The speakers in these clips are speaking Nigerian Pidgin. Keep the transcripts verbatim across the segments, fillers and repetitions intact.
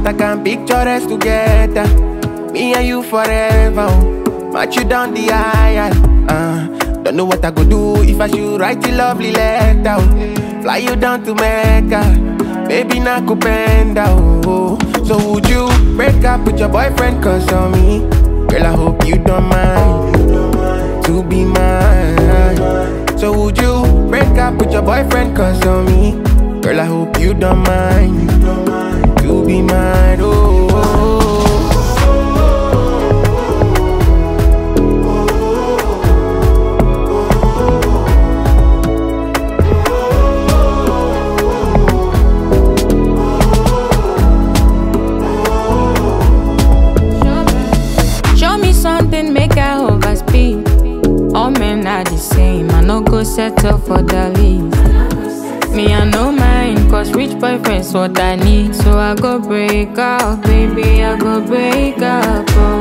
I can picture us together. Me and you forever. Oh. Match you down the aisle. Uh, don't know what I go do if I should write a lovely letter. Oh. Fly you down to Mecca. Baby, na kupenda. Oh. So would you break up with your boyfriend cause of me? Girl, I hope you don't mind to be mine. So would you break up with your boyfriend cause of me? Girl, I hope you don't mind to be mine. Oh, oh, oh. Make I overspeed. All men are the same. I no go settle for the least. Me I no mind, cause rich boyfriend's what I need. So I go break up, baby, I go break up. Oh.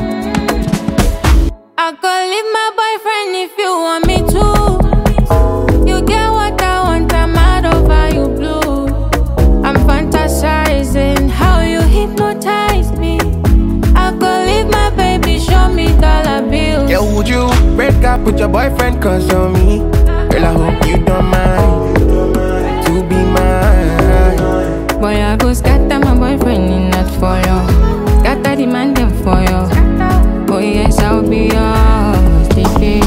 I go leave my boyfriend if you want me to. You get what I want, I'm out over you blue. I'm fantasizing how you hypnotize me. I go leave my baby, show me dollar bills. Yeah, would you break up with your boyfriend cause of me? Girl, I hope you don't mind to be mine. Boy, I go scatter my boyfriend in that for you. Scatter the man them for you. Oh yes, I'll be yours, baby.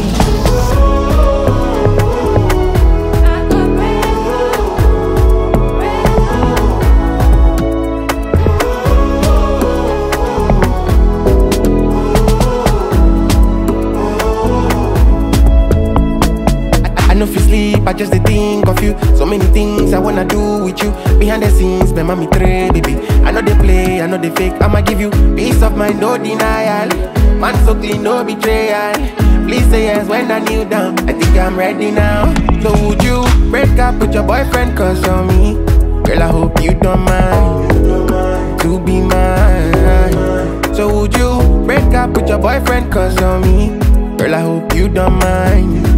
If you sleep, I just dey think of you. So many things I wanna do with you. Behind the scenes, my mommy tray, baby. I know they play, I know they fake. I'ma give you peace of mind, no denial. Man so clean, no betrayal. Please say yes when I kneel down. I think I'm ready now. So would you break up with your boyfriend cause of me? Girl, I hope you don't mind to be mine. So would you break up with your boyfriend cause of me? Girl, I hope you don't mind